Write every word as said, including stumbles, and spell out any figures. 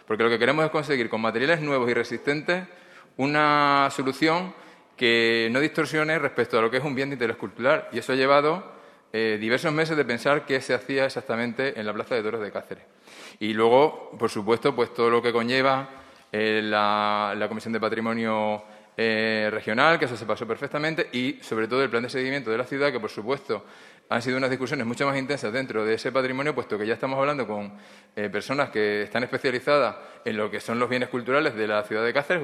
porque lo que queremos es conseguir con materiales nuevos y resistentes una solución que no distorsione respecto a lo que es un bien de interés cultural. Y eso ha llevado eh, diversos meses de pensar qué se hacía exactamente en la Plaza de Toros de Cáceres. Y luego, por supuesto, pues todo lo que conlleva eh, la, la Comisión de Patrimonio eh, Regional, que eso se pasó perfectamente, y sobre todo el plan de seguimiento de la ciudad, que por supuesto han sido unas discusiones mucho más intensas dentro de ese patrimonio, puesto que ya estamos hablando con eh, personas que están especializadas en lo que son los bienes culturales de la ciudad de Cáceres.